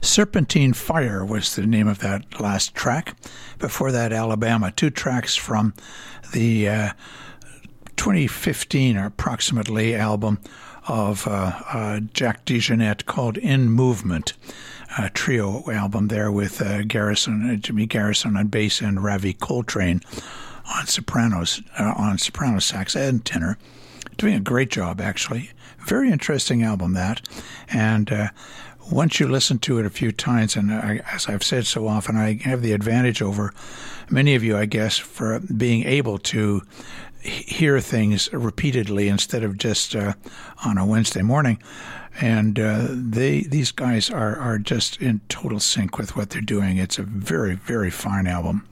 Serpentine Fire was the name of that last track. Before that, Alabama. 2 tracks from the 2015 or approximately album of Jack DeJohnette called In Movement, a trio album there with Jimmy Garrison on bass and Ravi Coltrane on soprano sax and tenor. Doing a great job, actually. Very interesting album, that. And once you listen to it a few times, and as I've said so often, I have the advantage over many of you, I guess, for being able to hear things repeatedly instead of just on a Wednesday morning. And these guys are just in total sync with what they're doing. It's a very, very fine album.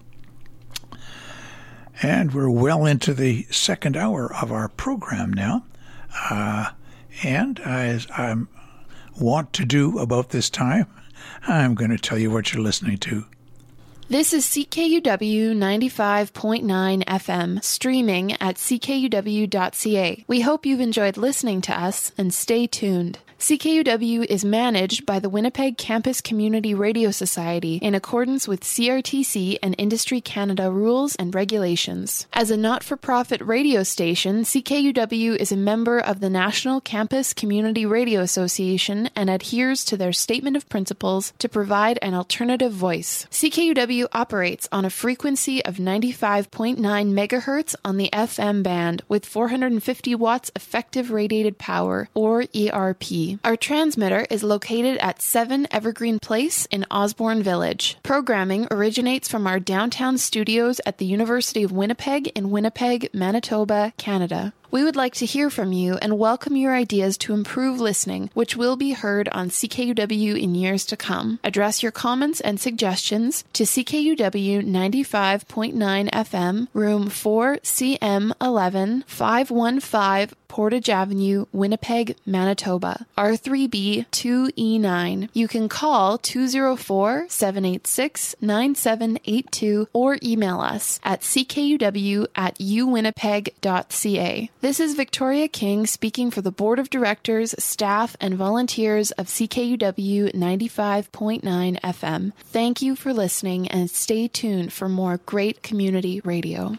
And we're well into the second hour of our program now. And as I want to do about this time, I'm going to tell you what you're listening to. This is CKUW 95.9 FM, streaming at ckuw.ca. We hope you've enjoyed listening to us, and stay tuned. CKUW is managed by the Winnipeg Campus Community Radio Society in accordance with CRTC and Industry Canada rules and regulations. As a not-for-profit radio station, CKUW is a member of the National Campus Community Radio Association and adheres to their statement of principles to provide an alternative voice. CKUW operates on a frequency of 95.9 megahertz on the FM band with 450 watts effective radiated power, or ERP. Our transmitter is located at 7 Evergreen Place in Osborne Village. Programming originates from our downtown studios at the University of Winnipeg in Winnipeg, Manitoba, Canada. We would like to hear from you and welcome your ideas to improve listening, which will be heard on CKUW in years to come. Address your comments and suggestions to CKUW 95.9 FM, room 4CM11, 515 Portage Avenue, Winnipeg, Manitoba, R3B 2E9. You can call 204-786-9782 or email us at ckuw@uwinnipeg.ca. This is Victoria King speaking for the Board of Directors, staff, and volunteers of CKUW 95.9 FM. Thank you for listening, and stay tuned for more great community radio.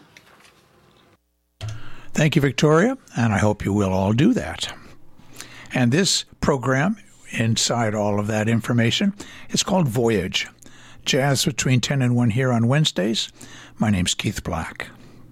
Thank you, Victoria, and I hope you will all do that. And this program, inside all of that information, is called Voyage. Jazz between 10 and 1 here on Wednesdays. My name's Keith Black.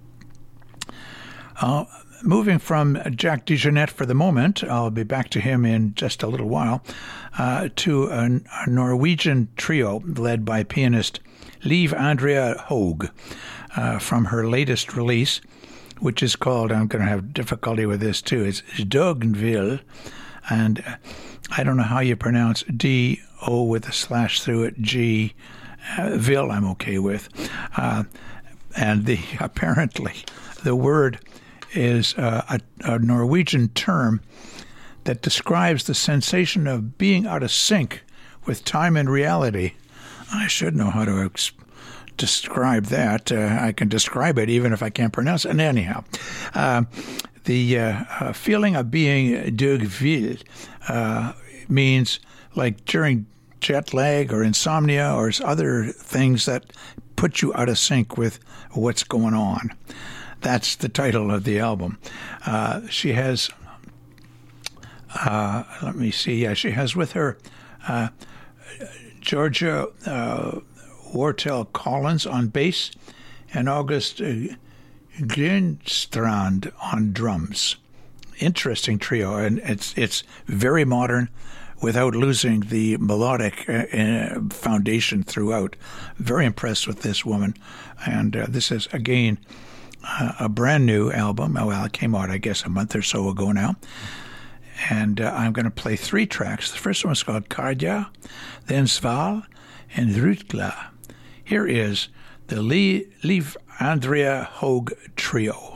Moving from Jack DeJohnette for the moment, I'll be back to him in just a little while, to a Norwegian trio led by pianist Liv Andrea Haug from her latest release, which is called, I'm going to have difficulty with this too, it's Døgnvill, and I don't know how you pronounce D-O with a slash through it, G, Vil I'm okay with. And apparently the word is a Norwegian term that describes the sensation of being out of sync with time and reality. I should know how to describe that. I can describe it even if I can't pronounce it. And anyhow, the feeling of being Døgnvill means like during jet lag or insomnia or other things that put you out of sync with what's going on. That's the title of the album. She has, let me see, she has with her Georgia Wortel Collins on bass and August Glenstrand on drums. Interesting trio, and it's very modern without losing the melodic foundation throughout. Very impressed with this woman, and this is, again, a brand new album. Well, it came out, I guess, a month or so ago now. And I'm going to play 3 tracks. The first one is called Kardia, then Sval, and Rutgla. Here is the Liv Andrea Haug Trio.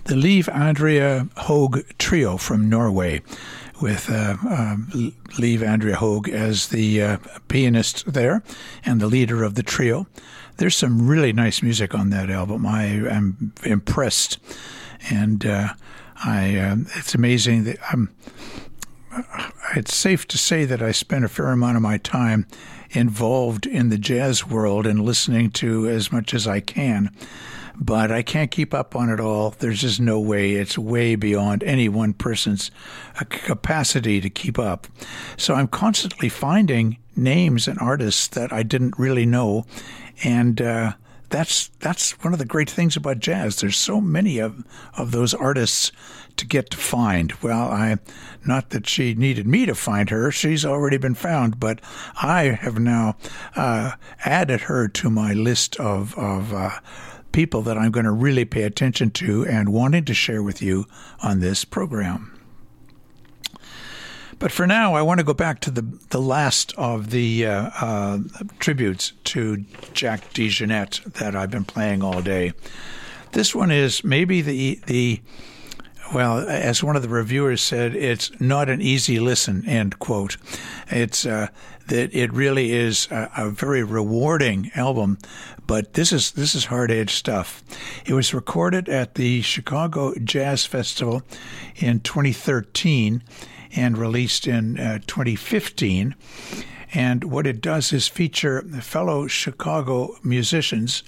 the Liv Andrea Hogue Trio from Norway, with Liv Andrea Hogue as the pianist there and the leader of the trio. There's some really nice music on that album. I am impressed, and it's amazing that it's safe to say that I spent a fair amount of my time involved in the jazz world and listening to as much as I can. But I can't keep up on it all. There's just no way. It's way beyond any one person's capacity to keep up. So I'm constantly finding names and artists that I didn't really know, and that's one of the great things about jazz. There's so many of those artists to get to find. Well, not that she needed me to find her. She's already been found, but I have now added her to my list of people that I'm going to really pay attention to and wanting to share with you on this program. But for now, I want to go back to the last of the tributes to Jack DeJohnette that I've been playing all day. This one is maybe well, as one of the reviewers said, it's not an easy listen, end quote. It's that it really is a very rewarding album, but this is hard-edged stuff. It was recorded at the Chicago Jazz Festival in 2013 and released in 2015. And what it does is feature fellow Chicagoan musicians,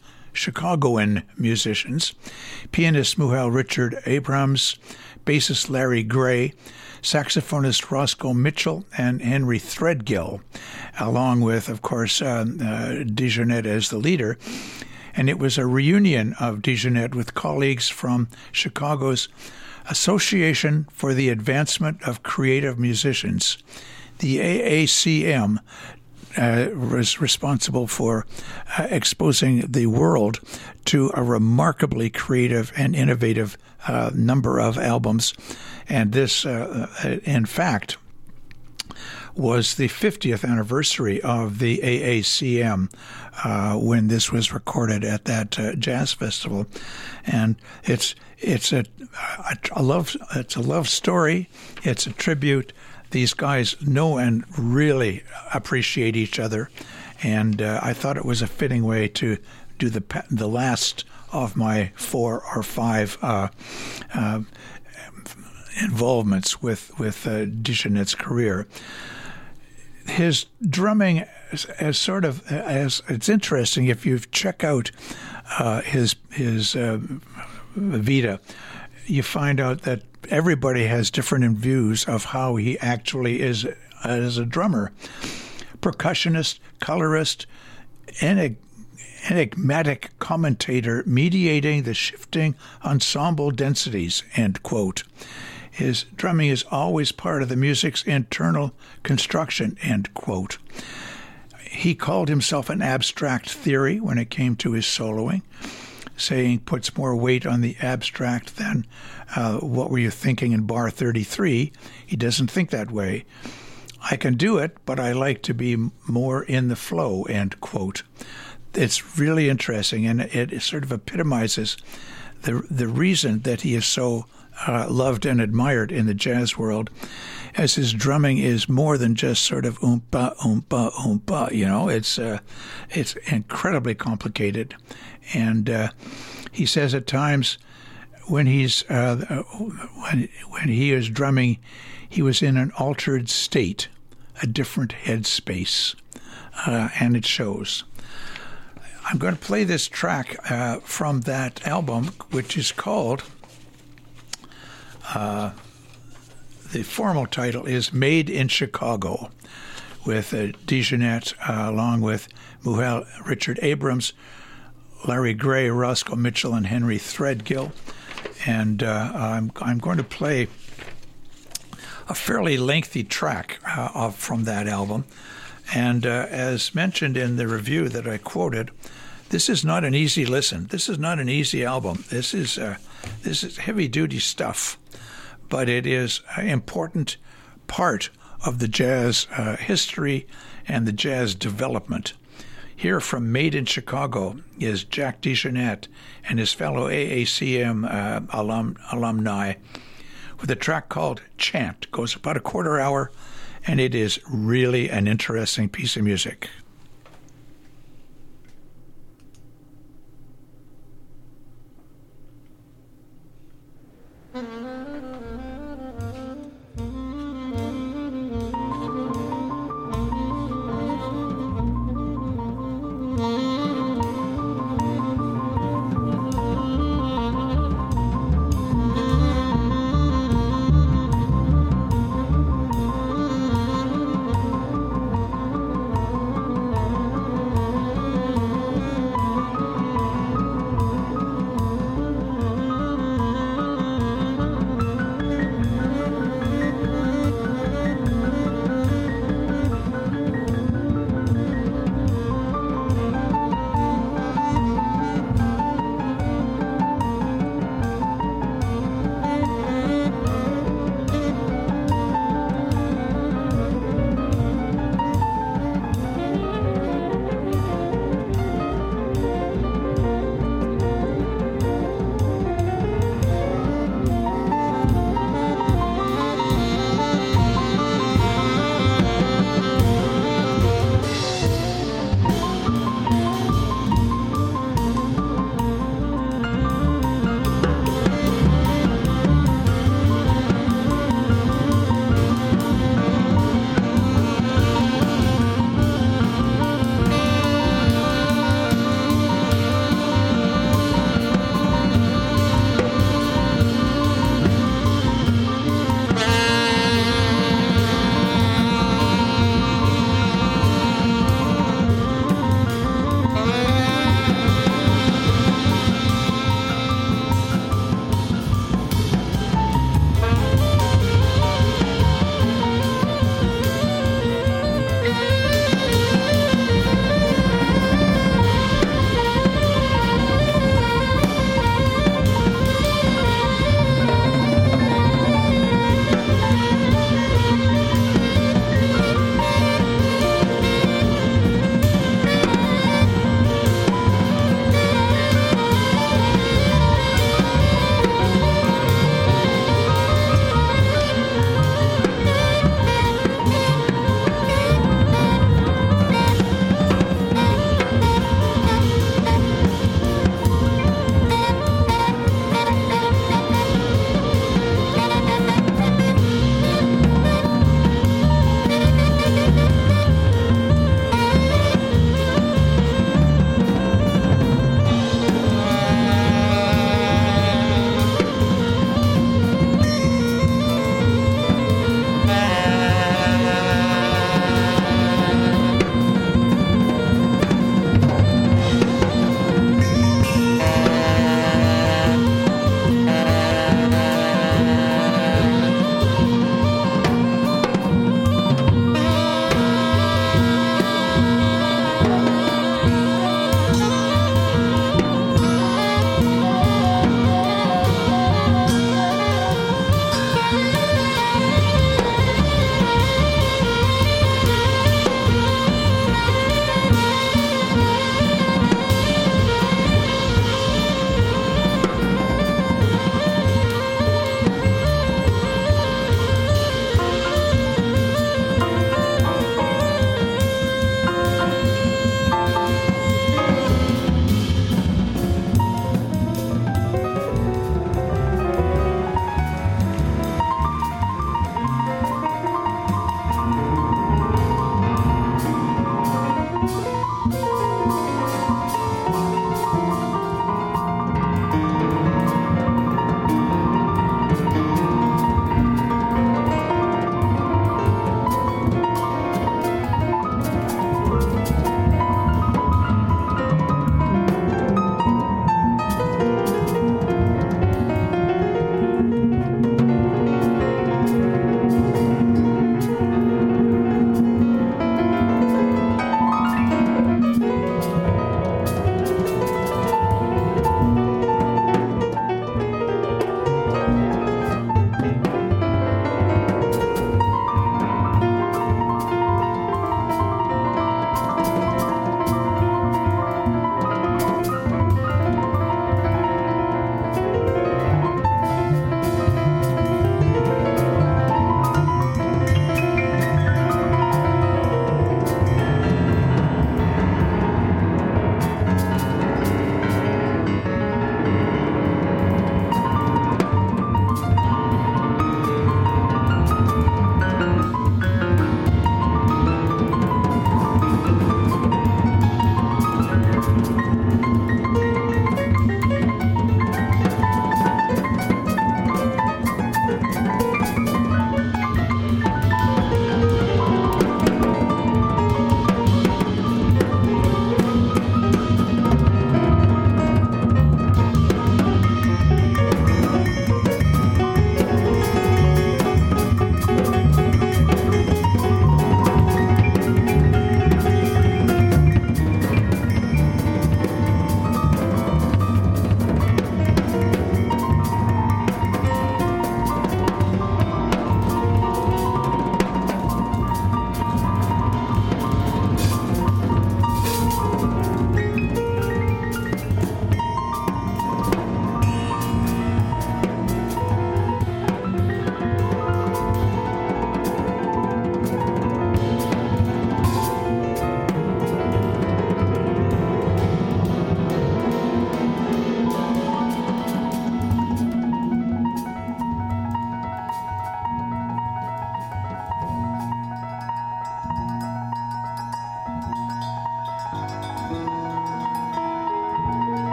pianist Muhal Richard Abrams, bassist Larry Gray, saxophonist Roscoe Mitchell, and Henry Threadgill, along with, of course, DeJohnette as the leader. And it was a reunion of DeJohnette with colleagues from Chicago's Association for the Advancement of Creative Musicians, the AACM, was responsible for exposing the world to a remarkably creative and innovative number of albums. And this, in fact, was the 50th anniversary of the AACM when this was recorded at that jazz festival. And it's a love story. It's a tribute. These guys know and really appreciate each other, and I thought it was a fitting way to do the last of my 4 or 5 involvements with DeJohnette's career. His drumming as it's interesting if you check out his Vita. You find out that everybody has different views of how he actually is as a drummer. Percussionist, colorist, enigmatic commentator mediating the shifting ensemble densities, end quote. His drumming is always part of the music's internal construction, end quote. He called himself an abstract theory when it came to his soloing, saying puts more weight on the abstract than what were you thinking in bar 33. He doesn't think that way. I can do it, but I like to be more in the flow, end quote. It's really interesting, and it sort of epitomizes the reason that he is so loved and admired in the jazz world, as his drumming is more than just sort of oompa, oompa, oompa, you know. It's incredibly complicated. And he says at times when he's when he is drumming, he was in an altered state, a different headspace, and it shows. I'm going to play this track from that album, which is called, the formal title is Made in Chicago, with DeJohnette along with Muhal Richard Abrams, Larry Gray, Roscoe Mitchell, and Henry Threadgill. And I'm going to play a fairly lengthy track from that album. And as mentioned in the review that I quoted, this is not an easy listen. This is not an easy album. This is heavy-duty stuff, but it is an important part of the jazz history and the jazz development. Here from Made in Chicago is Jack DeJohnette and his fellow AACM alumni with a track called Chant. Goes about a quarter hour, and it is really an interesting piece of music.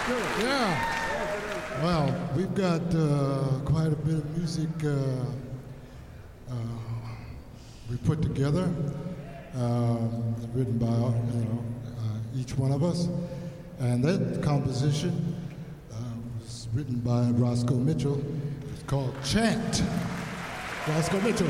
Yeah. Well, we've got quite a bit of music we put together, written by each one of us, and that composition was written by Roscoe Mitchell. It's called "Chant." Roscoe Mitchell.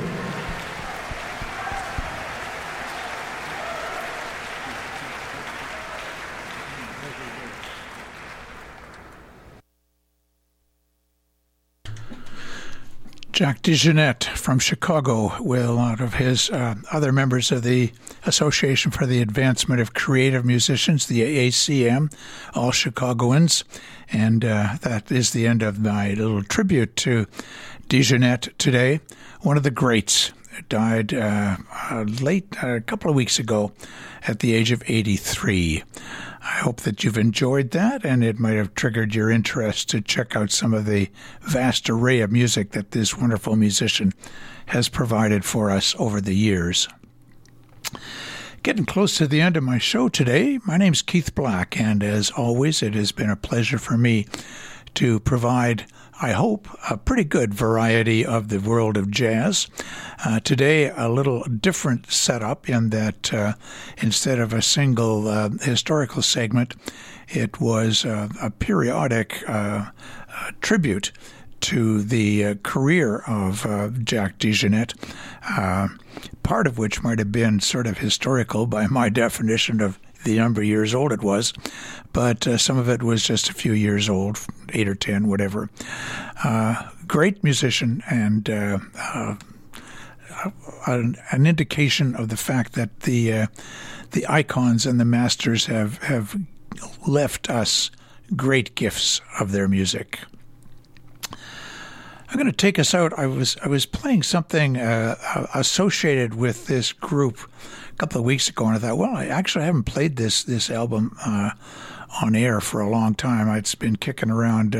Jack DeJohnette from Chicago with a lot of his other members of the Association for the Advancement of Creative Musicians, the AACM, all Chicagoans. And that is the end of my little tribute to DeJohnette today. One of the greats. Died late, a couple of weeks ago at the age of 83. I hope that you've enjoyed that, and it might have triggered your interest to check out some of the vast array of music that this wonderful musician has provided for us over the years. Getting close to the end of my show today, my name's Keith Black, and as always, it has been a pleasure for me to provide, I hope, a pretty good variety of the world of jazz. Today, a little different setup in that instead of a single historical segment, it was a periodic tribute to the career of Jack DeJohnette, part of which might have been sort of historical by my definition of the number of years old it was, but some of it was just a few years old, 8 or 10, whatever. Great musician and an indication of the fact that the icons and the masters have left us great gifts of their music. I'm going to take us out. I was playing something associated with this group a couple of weeks ago, and I thought, well, I haven't played this album on air for a long time. It's been kicking around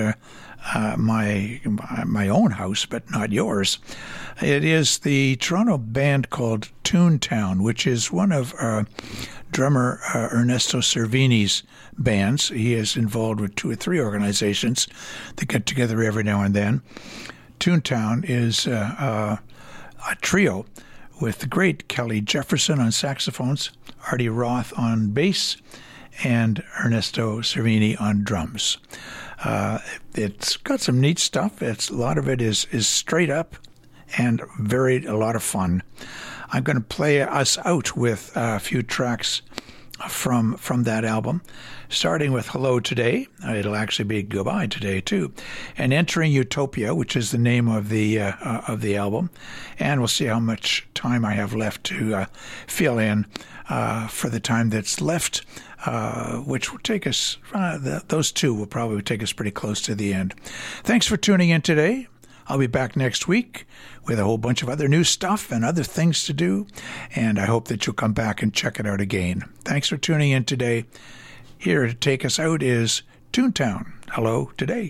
my own house, but not yours. It is the Toronto band called Toontown, which is one of drummer Ernesto Cervini's bands. He is involved with 2 or 3 organizations that get together every now and then. Toontown is a trio with the great Kelly Jefferson on saxophones, Artie Roth on bass, and Ernesto Cervini on drums. It's got some neat stuff. A lot of it is straight up and a lot of fun. I'm going to play us out with a few tracks from that album, starting with Hello Today. It'll actually be Goodbye Today, too. And Entering Utopia, which is the name of the album. And we'll see how much time I have left to fill in for the time that's left, which will take us, those 2 will probably take us pretty close to the end. Thanks for tuning in today. I'll be back next week with a whole bunch of other new stuff and other things to do, and I hope that you'll come back and check it out again. Thanks for tuning in today. Here to take us out is Toontown. Hello Today.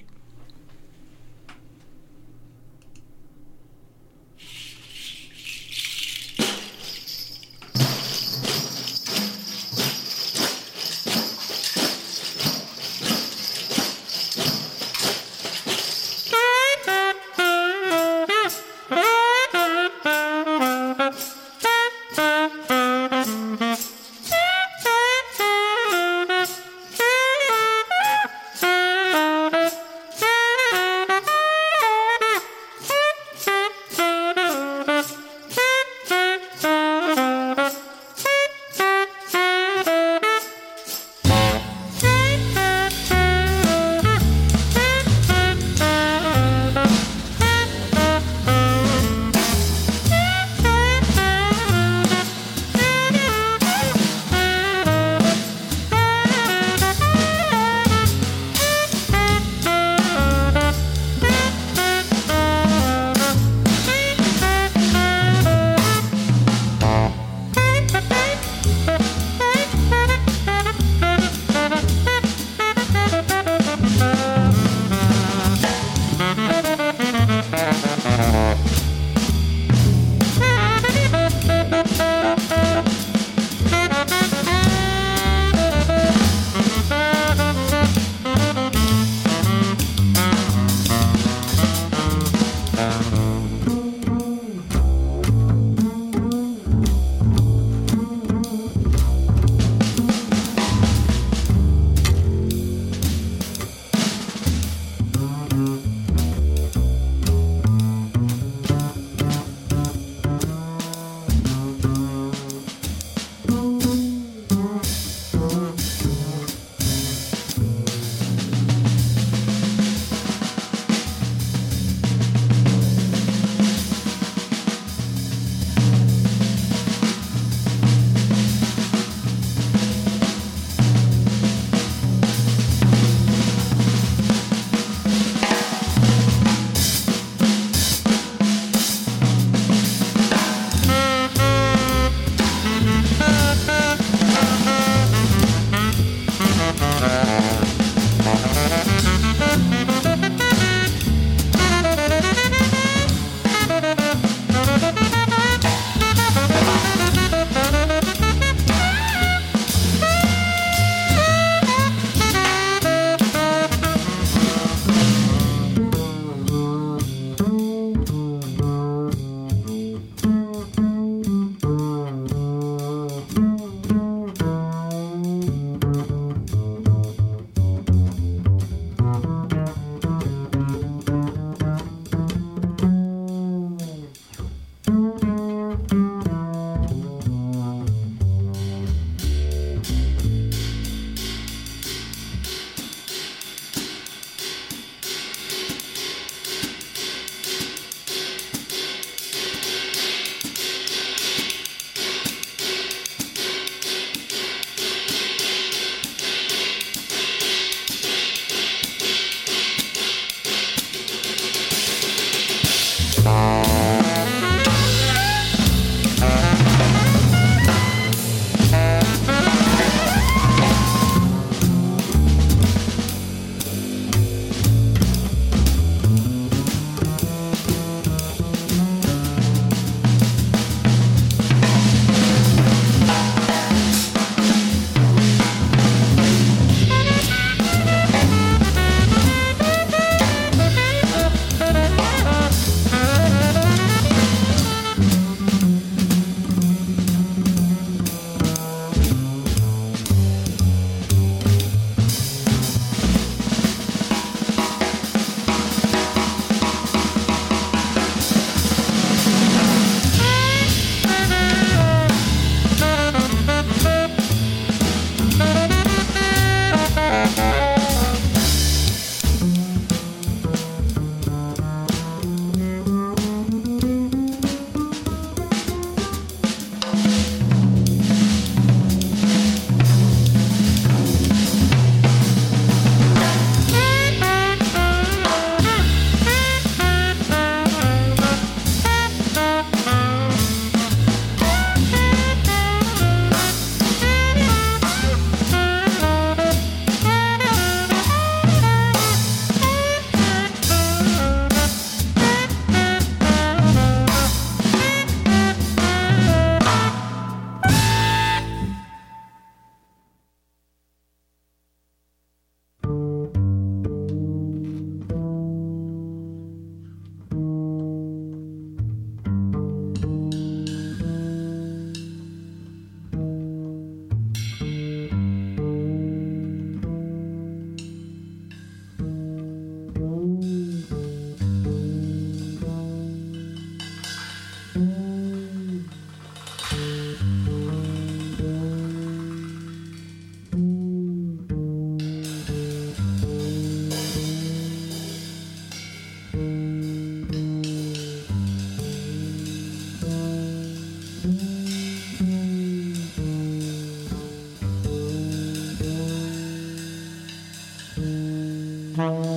Thank